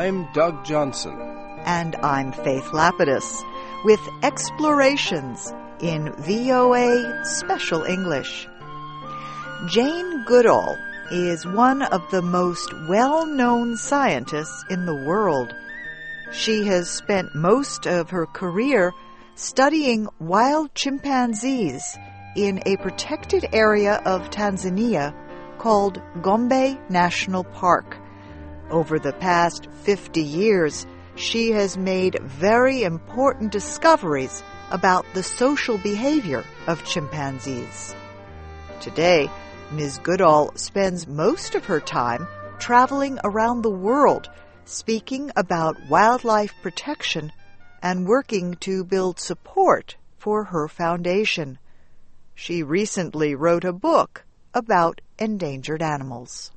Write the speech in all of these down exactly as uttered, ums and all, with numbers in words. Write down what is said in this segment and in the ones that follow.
I'm Doug Johnson. And I'm Faith Lapidus with Explorations in V O A Special English. Jane Goodall is one of the most well-known scientists in the world. She has spent most of her career studying wild chimpanzees in a protected area of Tanzania called Gombe National Park. Over the past fifty years, she has made very important discoveries about the social behavior of chimpanzees. Today, Miz Goodall spends most of her time traveling around the world, speaking about wildlife protection and working to build support for her foundation. She recently wrote a book about endangered animals.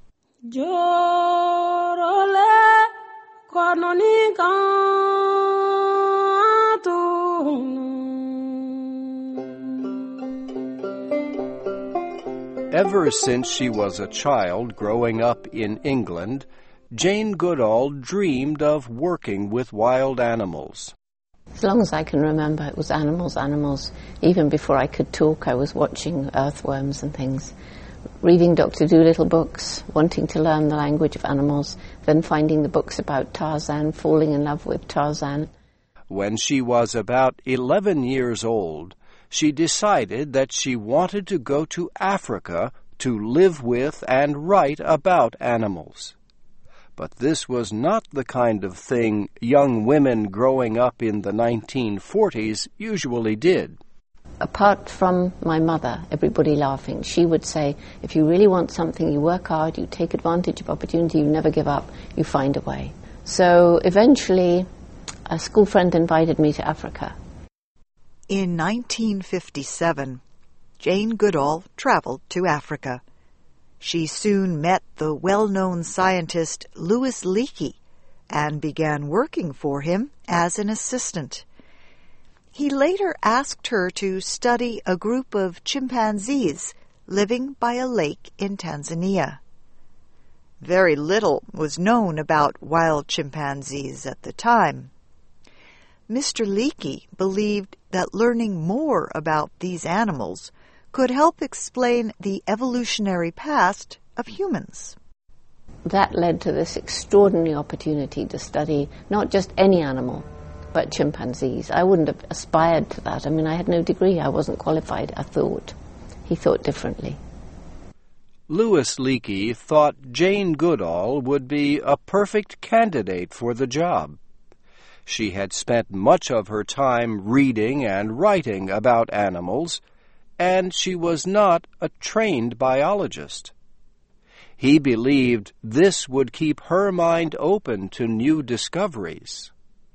Ever since she was a child growing up in England, Jane Goodall dreamed of working with wild animals. As long as I can remember, it was animals, animals. Even before I could talk, I was watching earthworms and things, reading Doctor Dolittle books, wanting to learn the language of animals, then finding the books about Tarzan, falling in love with Tarzan. When she was about eleven years old, she decided that she wanted to go to Africa to live with and write about animals. But this was not the kind of thing young women growing up in the nineteen forties usually did. Apart from my mother, everybody laughing, she would say, if you really want something, you work hard, you take advantage of opportunity, you never give up, you find a way. So eventually, a school friend invited me to Africa. In nineteen fifty-seven, Jane Goodall traveled to Africa. She soon met the well-known scientist Louis Leakey and began working for him as an assistant. He later asked her to study a group of chimpanzees living by a lake in Tanzania. Very little was known about wild chimpanzees at the time. Mister Leakey believed that learning more about these animals could help explain the evolutionary past of humans. That led to this extraordinary opportunity to study not just any animal, but chimpanzees. I wouldn't have aspired to that. I mean, I had no degree. I wasn't qualified, I thought. He thought differently. Louis Leakey thought Jane Goodall would be a perfect candidate for the job. She had spent much of her time reading and writing about animals, and she was not a trained biologist. He believed this would keep her mind open to new discoveries.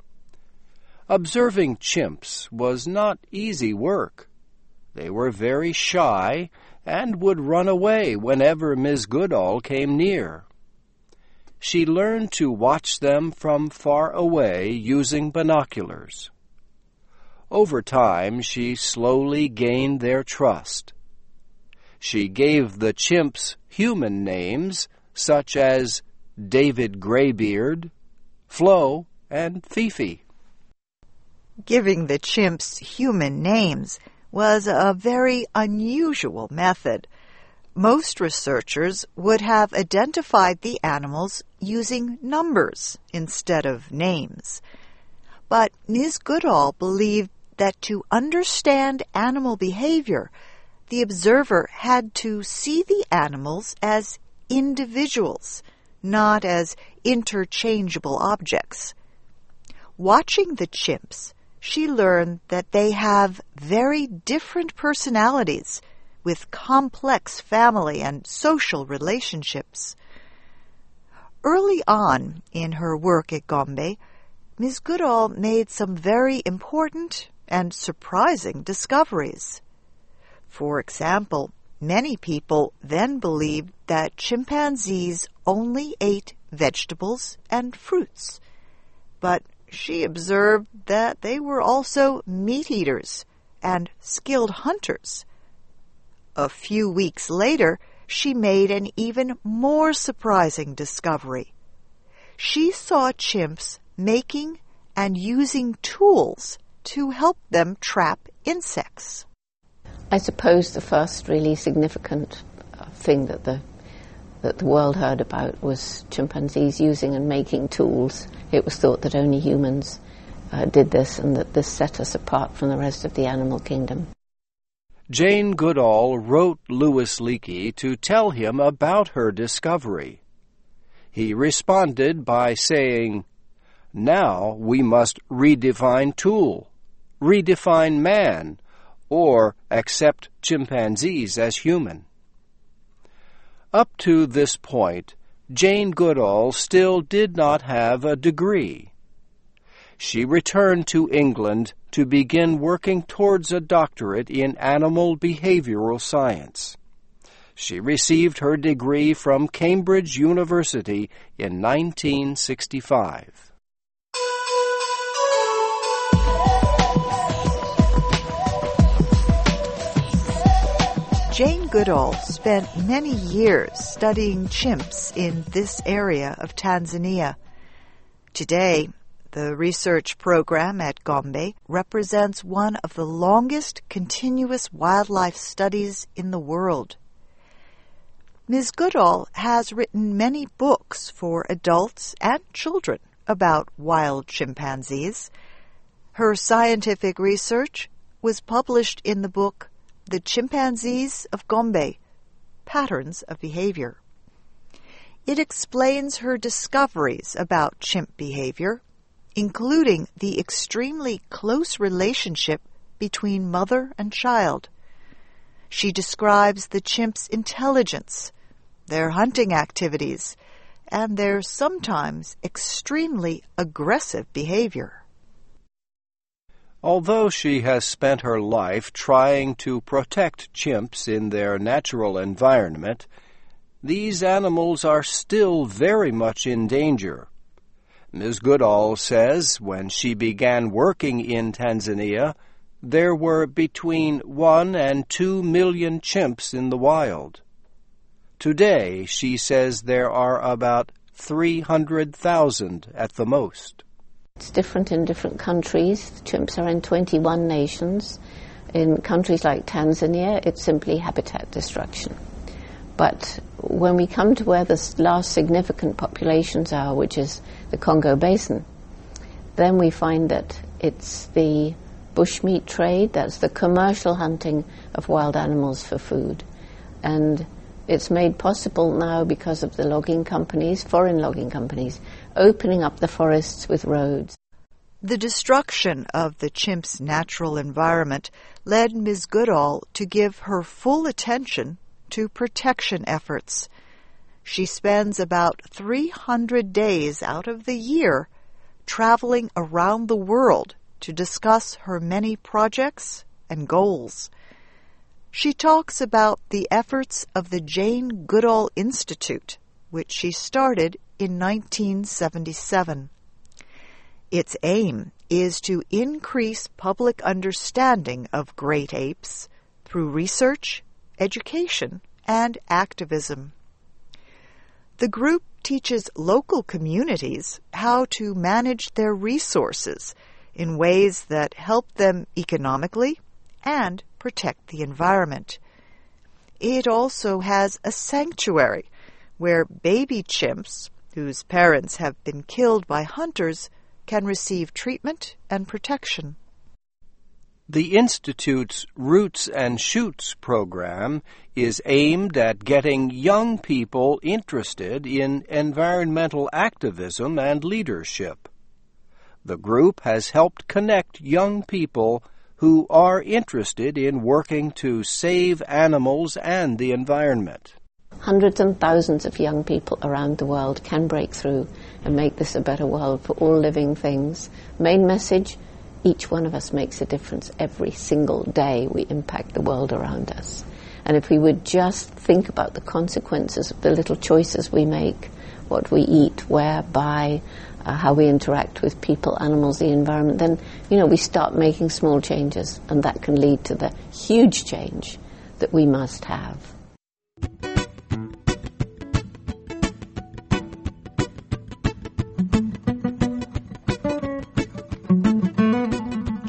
Observing chimps was not easy work. They were very shy and would run away whenever Miz Goodall came near. She learned to watch them from far away using binoculars. Over time, she slowly gained their trust. She gave the chimps human names such as David Graybeard, Flo, and Fifi. Giving the chimps human names was a very unusual method. Most researchers would have identified the animals using numbers instead of names. But Miz Goodall believed that to understand animal behavior, the observer had to see the animals as individuals, not as interchangeable objects. Watching the chimps, she learned that they have very different personalities with complex family and social relationships. Early on in her work at Gombe, Miz Goodall made some very important and surprising discoveries. For example, many people then believed that chimpanzees only ate vegetables and fruits, but she observed that they were also meat eaters and skilled hunters. A few weeks later, she made an even more surprising discovery. she saw chimps making and using tools to help them trap insects. I suppose the first really significant uh, thing that the that the world heard about was chimpanzees using and making tools. It was thought that only humans uh, did this, and that this set us apart from the rest of the animal kingdom. Jane Goodall wrote Louis Leakey to tell him about her discovery. He responded by saying, "Now we must redefine tool, redefine man, or accept chimpanzees as human." Up to this point, Jane Goodall still did not have a degree. She returned to England to begin working towards a doctorate in animal behavioral science. She received her degree from Cambridge University in nineteen sixty-five. Jane Goodall spent many years studying chimps in this area of Tanzania. Today, the research program at Gombe represents one of the longest continuous wildlife studies in the world. Miz Goodall has written many books for adults and children about wild chimpanzees. Her scientific research was published in the book The Chimpanzees of Gombe, Patterns of Behavior. It explains her discoveries about chimp behavior, including the extremely close relationship between mother and child. She describes the chimp's intelligence, their hunting activities, and their sometimes extremely aggressive behavior. Although she has spent her life trying to protect chimps in their natural environment, these animals are still very much in danger. Miz Goodall says when she began working in Tanzania, there were between one and two million chimps in the wild. Today, she says there are about three hundred thousand at the most. It's different in different countries. Chimps are in twenty-one nations. In countries like Tanzania, it's simply habitat destruction. But when we come to where the last significant populations are, which is the Congo Basin, then we find that it's the bushmeat trade, that's the commercial hunting of wild animals for food. And it's made possible now because of the logging companies, foreign logging companies, opening up the forests with roads. The destruction of the chimp's natural environment led Miz Goodall to give her full attention to protection efforts. She spends about three hundred days out of the year traveling around the world to discuss her many projects and goals. She talks about the efforts of the Jane Goodall Institute, which she started in nineteen seventy-seven. Its aim is to increase public understanding of great apes through research, education, and activism. The group teaches local communities how to manage their resources in ways that help them economically and protect the environment. It also has a sanctuary where baby chimps, whose parents have been killed by hunters, can receive treatment and protection. The Institute's Roots and Shoots program is aimed at getting young people interested in environmental activism and leadership. The group has helped connect young people who are interested in working to save animals and the environment. Hundreds and thousands of young people around the world can break through and make this a better world for all living things. Main message: each one of us makes a difference every single day we impact the world around us. And if we would just think about the consequences of the little choices we make, what we eat, where, buy, uh, how we interact with people, animals, the environment, then, you know, we start making small changes, and that can lead to the huge change that we must have.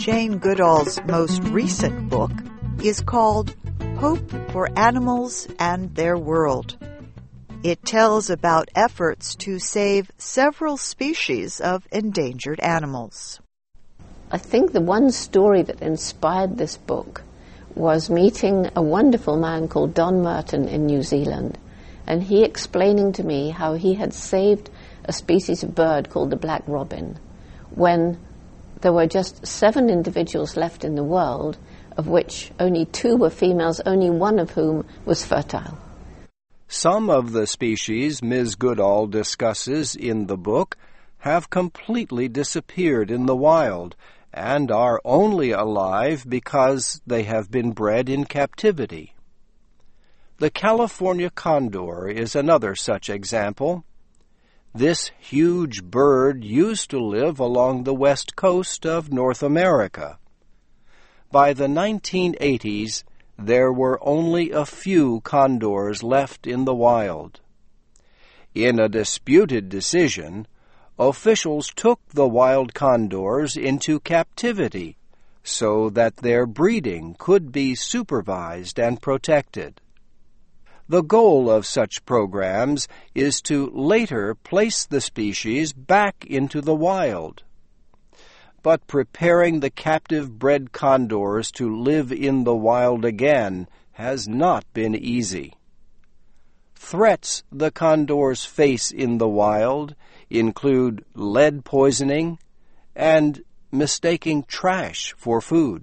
Jane Goodall's most recent book is called Hope for Animals and Their World. It tells about efforts to save several species of endangered animals. I think the one story that inspired this book was meeting a wonderful man called Don Merton in New Zealand, and he explaining to me how he had saved a species of bird called the black robin when there were just seven individuals left in the world, of which only two were females, only one of whom was fertile. Some of the species Miz Goodall discusses in the book have completely disappeared in the wild and are only alive because they have been bred in captivity. The California condor is another such example. This huge bird used to live along the west coast of North America. By the nineteen eighties, there were only a few condors left in the wild. In a disputed decision, officials took the wild condors into captivity so that their breeding could be supervised and protected. The goal of such programs is to later place the species back into the wild. But preparing the captive-bred condors to live in the wild again has not been easy. Threats the condors face in the wild include lead poisoning and mistaking trash for food.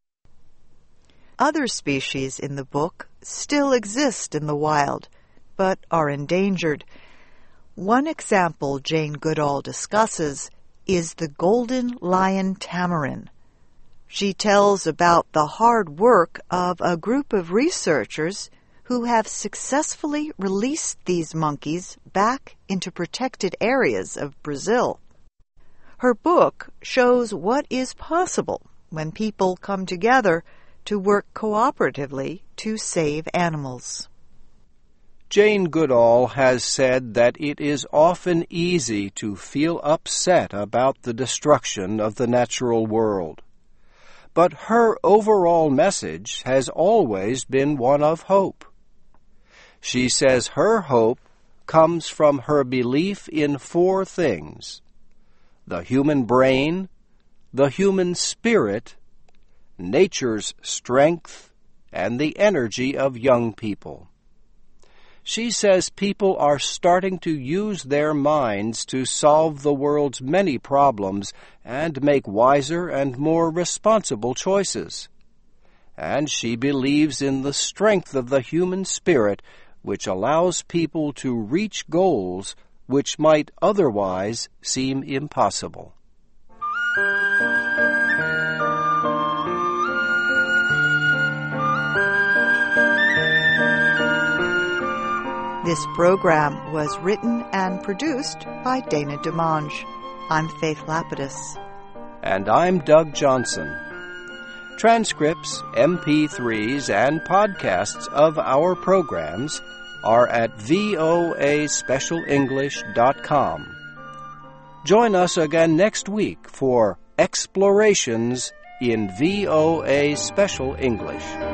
Other species in the book still exist in the wild, but are endangered. One example Jane Goodall discusses is the golden lion tamarin. She tells about the hard work of a group of researchers who have successfully released these monkeys back into protected areas of Brazil. Her book shows what is possible when people come together to work cooperatively to save animals. Jane Goodall has said that it is often easy to feel upset about the destruction of the natural world. But her overall message has always been one of hope. She says her hope comes from her belief in four things: the human brain, the human spirit, nature's strength, and the energy of young people. She says people are starting to use their minds to solve the world's many problems and make wiser and more responsible choices. And she believes in the strength of the human spirit, which allows people to reach goals which might otherwise seem impossible. This program was written and produced by Dana DeMange. I'm Faith Lapidus. And I'm Doug Johnson. Transcripts, M P threes, and podcasts of our programs are at voa special english dot com. Join us again next week for Explorations in V O A Special English.